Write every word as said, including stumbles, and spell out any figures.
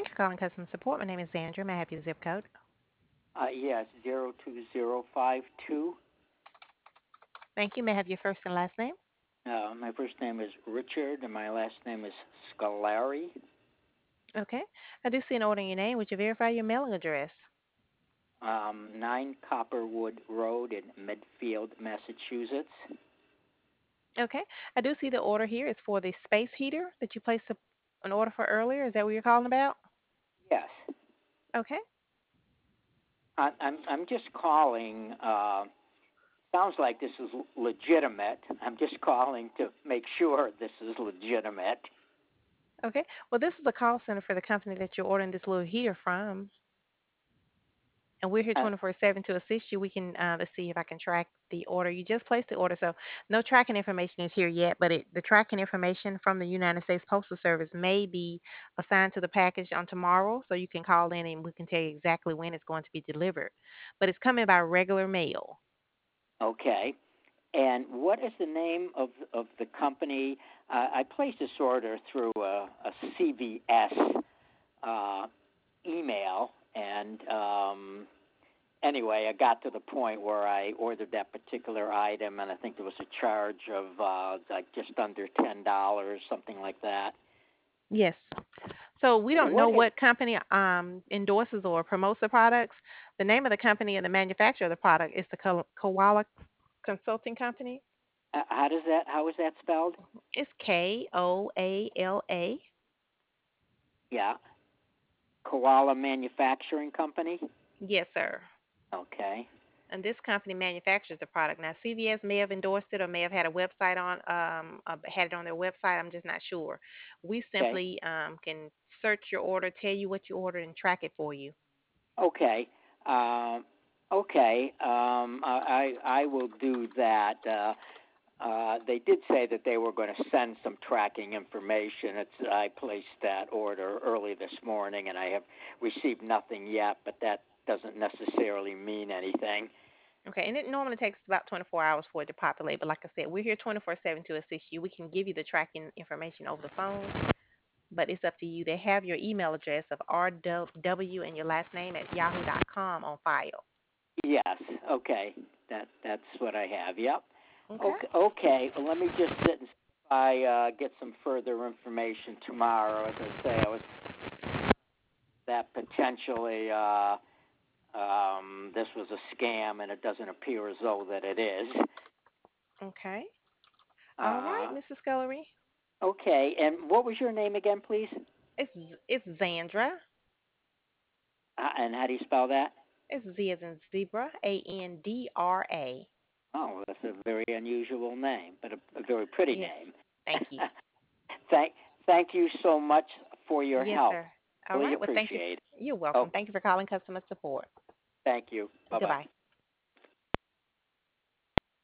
Thank you for calling customer support. My name is Sandra. May I have your zip code? Uh, yes, zero two zero five two. Thank you. May I have your first and last name? Uh, my first name is Richard, and my last name is Scolari. Okay. I do see an order in your name. Would you verify your mailing address? Um, nine Copperwood Road in Medfield, Massachusetts. Okay. I do see the order here. It's for the space heater that you placed a, an order for earlier. Is that what you're calling about? Yes, Okay. I, I'm. I'm just calling. Uh, sounds like this is legitimate. I'm just calling to make sure this is legitimate. Okay. Well, this is a call center for the company that you're ordering this little heater from. And we're here Uh, twenty-four seven to assist you. We can, uh, let's see if I can track the order. You just placed the order, so no tracking information is here yet, but it, the tracking information from the United States Postal Service may be assigned to the package on tomorrow, so you can call in and we can tell you exactly when it's going to be delivered. But it's coming by regular mail. okay. And what is the name of of the company? Uh, I placed this order through a, a C V S uh, email, and um, anyway, I got to the point where I ordered that particular item, and I think there was a charge of uh, like just under ten dollars, something like that. Yes. So we don't What know is what company um, endorses or promotes the products. The name of the company and the manufacturer of the product is the Ko- Koala Consulting Company. uh, how does that how is that spelled? It's K O A L A. Yeah, Koala Manufacturing Company. Yes, sir. Okay, And this company manufactures the product. Now, C V S may have endorsed it or may have had a website on, um, uh, had it on their website. I'm just not sure. We okay, simply um, can search your order, tell you what you ordered, and track it for you. okay, um, okay. Um, I I I will do that. Uh, Uh, they did say that they were going to send some tracking information. It's, I placed that order early this morning, and I have received nothing yet, but that doesn't necessarily mean anything. Okay, and it normally takes about twenty-four hours for it to populate. But like I said, we're here twenty-four seven to assist you. We can give you the tracking information over the phone, but it's up to you. They have your email address of r w and your last name at yahoo dot com on file. Yes, okay, that that's what I have. Yep. Okay. Okay, okay. Well, let me just sit and see if I uh, get some further information tomorrow. As I say, I was that potentially uh, um, this was a scam, and it doesn't appear as though that it is. Okay. All right, Uh, missus Scullery. Okay, and what was your name again, please? It's it's Zandra. Uh, and how do you spell that? It's Z as in zebra, A N D R A. Oh, that's a very unusual name, but a, a very pretty Yes. name. Thank you. thank, thank you so much for your Yes, help. sir. All Really right. Well, thank you. appreciate it. You're welcome. Okay, Thank you for calling customer support. thank you. Bye bye. Goodbye.